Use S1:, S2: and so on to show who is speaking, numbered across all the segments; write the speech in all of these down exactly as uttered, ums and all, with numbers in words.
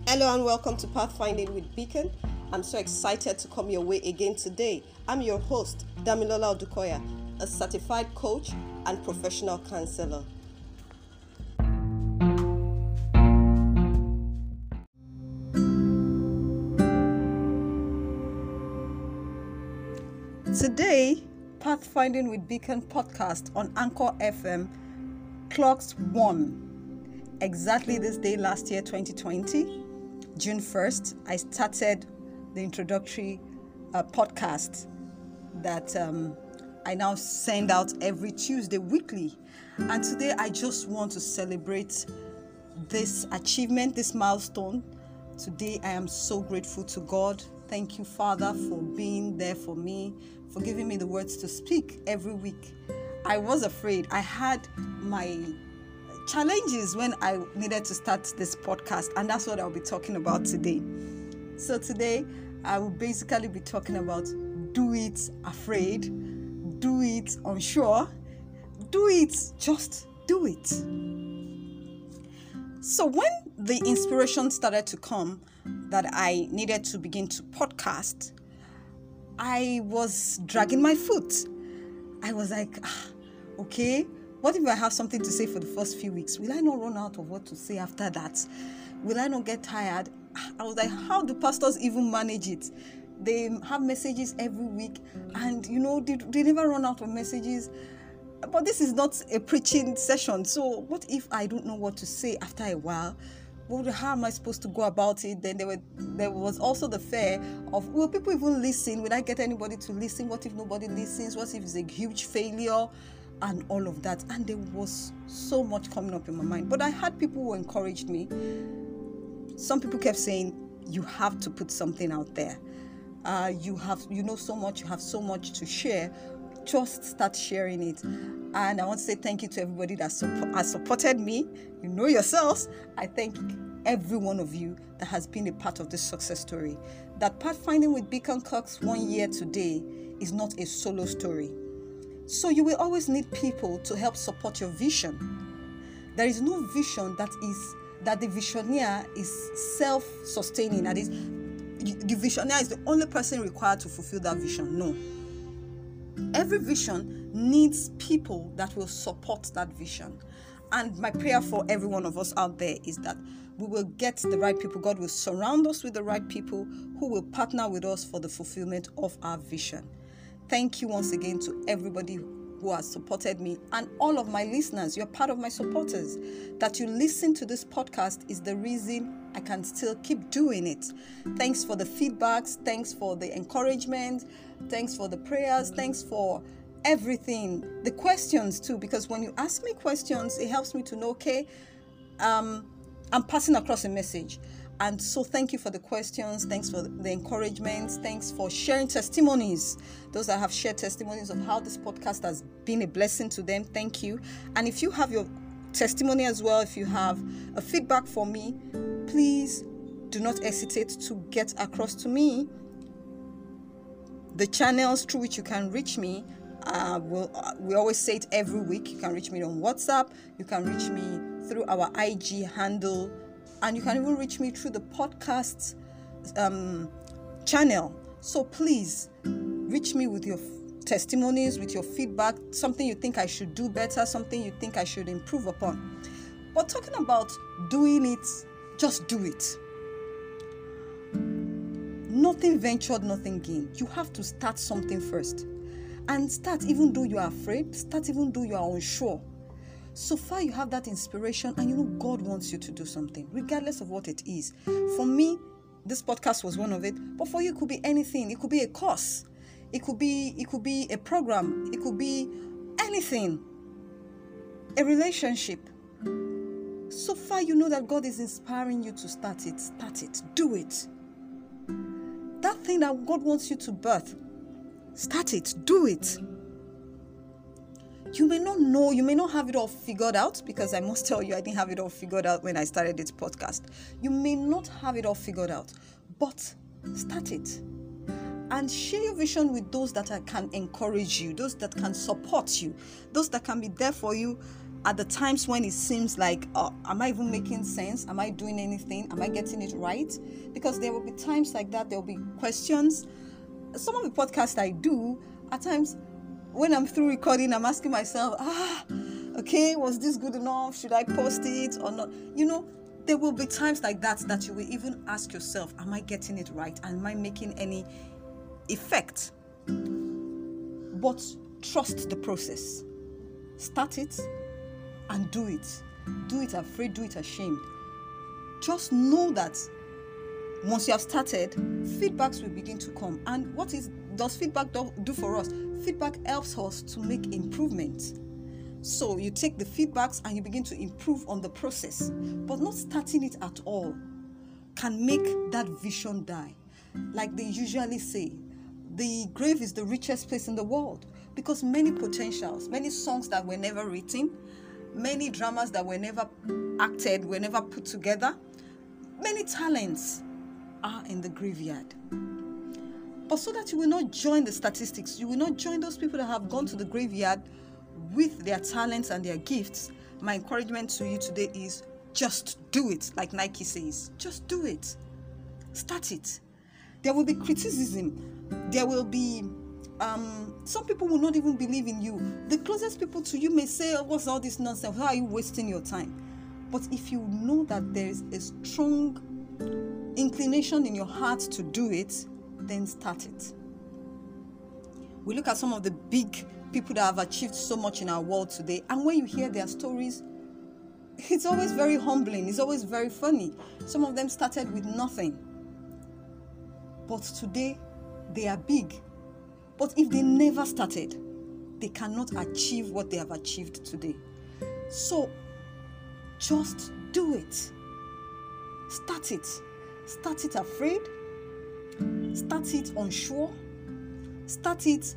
S1: Hello and welcome to Pathfinding with Beacon. I'm so excited to come your way again today. I'm your host, Damilola Odukoya, a certified coach and professional counselor. Today, Pathfinding with Beacon podcast on Anchor F M clocks one. Exactly this day last year, twenty twenty, June first, I started the introductory uh, podcast that um, I now send out every Tuesday weekly. And today I just want to celebrate this achievement, this milestone. Today I am so grateful to God. Thank you, Father, for being there for me, for giving me the words to speak every week. I was afraid. I had my challenges when I needed to start this podcast, and that's what I'll be talking about today. So today I will basically be talking about do it afraid, do it unsure, do it, just do it. So when the inspiration started to come that I needed to begin to podcast, I was dragging my foot. I was like, ah, okay, what if I have something to say for the first few weeks? Will I not run out of what to say after that? Will I not get tired? I was like, how do pastors even manage it? They have messages every week and, you know, they, they never run out of messages. But this is not a preaching session. So what if I don't know what to say after a while? What, how am I supposed to go about it? Then there were there was also the fear of, will people even listen? Will I get anybody to listen? What if nobody listens? What if it's a huge failure? And all of that. And there was so much coming up in my mind. But I had people who encouraged me. Some people kept saying, you have to put something out there. Uh, you have, you know so much, you have so much to share. Just start sharing it. And I want to say thank you to everybody that support, has supported me. You know yourselves. I thank every one of you that has been a part of this success story. That Pathfinding with Beacon clocks one year today is not a solo story. So you will always need people to help support your vision. There is no vision that is that the visioneer is self-sustaining. That is, the visioneer is the only person required to fulfill that vision. No. Every vision needs people that will support that vision. And my prayer for every one of us out there is that we will get the right people. God will surround us with the right people who will partner with us for the fulfillment of our vision. Thank you once again to everybody who has supported me and all of my listeners. You're part of my supporters. That you listen to this podcast is the reason I can still keep doing it. Thanks for the feedbacks. Thanks for the encouragement. Thanks for the prayers. Thanks for everything. The questions too, because when you ask me questions, it helps me to know, okay, um, I'm passing across a message. And so thank you for the questions. Thanks for the encouragements. Thanks for sharing testimonies. Those that have shared testimonies of how this podcast has been a blessing to them. Thank you. And if you have your testimony as well, if you have a feedback for me, please do not hesitate to get across to me. The channels through which you can reach me, uh, we'll, uh, we always say it every week. You can reach me on WhatsApp. You can reach me through our I G handle. And you can even reach me through the podcast um, channel. So please reach me with your f- testimonies, with your feedback, something you think I should do better, something you think I should improve upon. But talking about doing it, just do it. Nothing ventured, nothing gained. You have to start something first. And start even though you are afraid, start even though you are unsure. So far you have that inspiration and you know God wants you to do something, regardless of what it is. For me, this podcast was one of it, but for you it could be anything. It could be a course. It could be, it could be a program. It could be anything. A relationship. So far you know that God is inspiring you to start it. Start it. Do it. That thing that God wants you to birth, start it. Do it. You may not know, you may not have it all figured out, because I must tell you, I didn't have it all figured out when I started this podcast. You may not have it all figured out, but start it. And share your vision with those that can encourage you, those that can support you, those that can be there for you at the times when it seems like, oh, am I even making sense? Am I doing anything? Am I getting it right? Because there will be times like that. There will be questions. Some of the podcasts I do, at times when I'm through recording, I'm asking myself, ah, okay, was this good enough? Should I post it or not? You know, there will be times like that that you will even ask yourself, am I getting it right? Am I making any effect? But trust the process. Start it and do it. Do it afraid, do it ashamed. Just know that once you have started, feedbacks will begin to come. And what is does feedback do, do for us? Feedback helps us to make improvements. So you take the feedbacks and you begin to improve on the process. But not starting it at all can make that vision die. Like they usually say, the grave is the richest place in the world, because many potentials, many songs that were never written, many dramas that were never acted, were never put together, many talents are in the graveyard. But so that you will not join the statistics, you will not join those people that have gone to the graveyard with their talents and their gifts, my encouragement to you today is just do it. Like Nike says, just do it. Start it. There will be criticism. There will be um, some people will not even believe in you. The closest people to you may say, oh, what's all this nonsense? How are you wasting your time? But if you know that there is a strong inclination in your heart to do it, then start it. We look at some of the big people that have achieved so much in our world today, and when you hear their stories, it's always very humbling. It's always very funny. Some of them started with nothing, but today they are big. But if they never started, they cannot achieve what they have achieved today. So just do it. Start it. Start it afraid. Start it unsure. Start it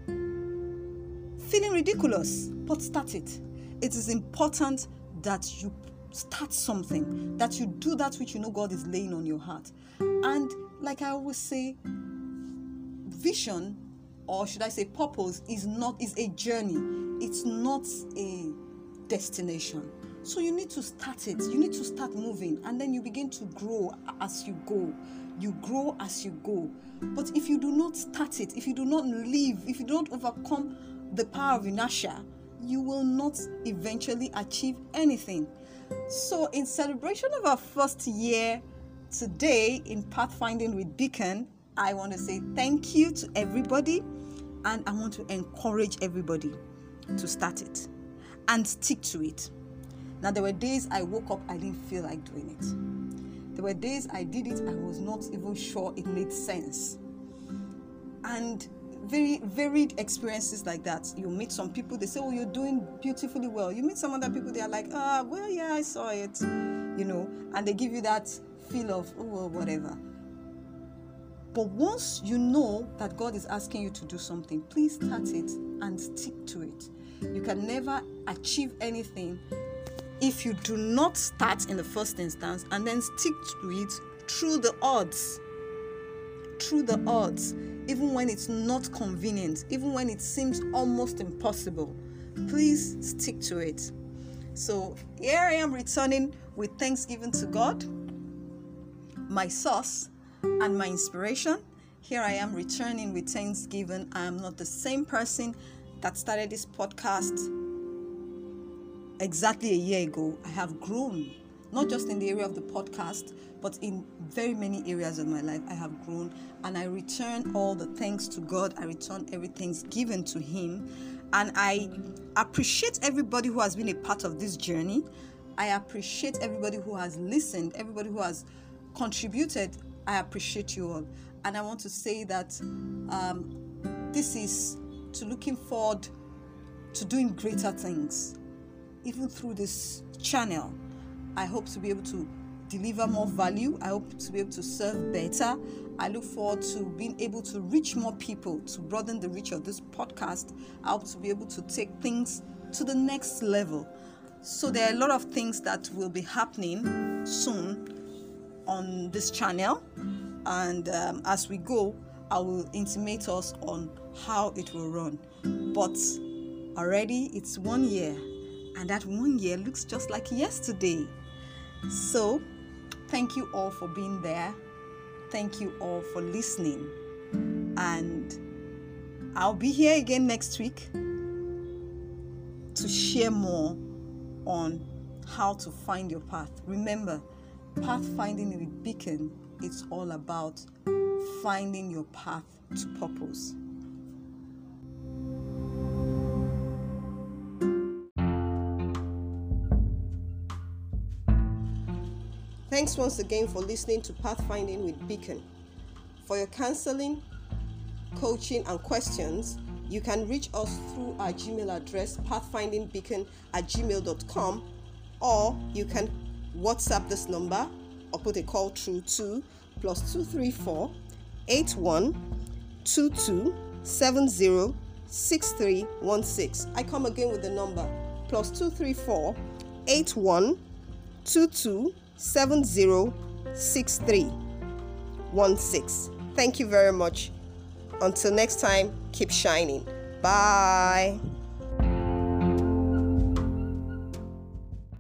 S1: feeling ridiculous, but start it. It is important that you start something, that you do that which you know God is laying on your heart. And like I always say, vision, or should I say purpose, is not is a journey. It's not a destination. So you need to start it. You need to start moving, and then you begin to grow as you go. You grow as you go. But if you do not start it, if you do not live, if you do not overcome the power of inertia, you will not eventually achieve anything. So in celebration of our first year today in Pathfinding with Beacon, I want to say thank you to everybody, and I want to encourage everybody to start it and stick to it. Now, there were days I woke up, I didn't feel like doing it. There were days I did it, I was not even sure it made sense. And very varied experiences like that. You meet some people, they say, oh, you're doing beautifully well. You meet some other people, they are like, ah, oh, well, yeah, I saw it, you know, and they give you that feel of, oh, well, whatever. But once you know that God is asking you to do something, please start it and stick to it. You can never achieve anything if you do not start in the first instance and then stick to it through the odds. Through the odds. Even when it's not convenient, even when it seems almost impossible, please stick to it. So here I am returning with thanksgiving to God, my source and my inspiration. Here I am returning with thanksgiving. I am not the same person that started this podcast exactly a year ago. I have grown, not just in the area of the podcast, but in very many areas of my life. I have grown, and I return all the thanks to God. I return everything's given to Him, and I appreciate everybody who has been a part of this journey. I appreciate everybody who has listened, everybody who has contributed. I appreciate you all, and I want to say that um, this is to looking forward to doing greater things, even through this channel. I hope to be able to deliver more value. I hope to be able to serve better. I look forward to being able to reach more people, to broaden the reach of this podcast. I hope to be able to take things to the next level. So there are a lot of things that will be happening soon on this channel. And um, as we go, I will intimate us on how it will run. But already it's one year And that one year looks just like yesterday. So, thank you all for being there. Thank you all for listening. And I'll be here again next week to share more on how to find your path. Remember, pathfinding with Beacon, it's all about finding your path to purpose.
S2: Thanks once again for listening to Pathfinding with Beacon. For your counseling, coaching, and questions, you can reach us through our Gmail address, pathfindingbeacon at gmail dot com, or you can WhatsApp this number or put a call through to plus two three four, eight one, two two, seven zero, six three one six. I come again with the number plus two three four, eight one, two two, seven zero, six three one six. Thank you very much. Until next time, keep shining. Bye.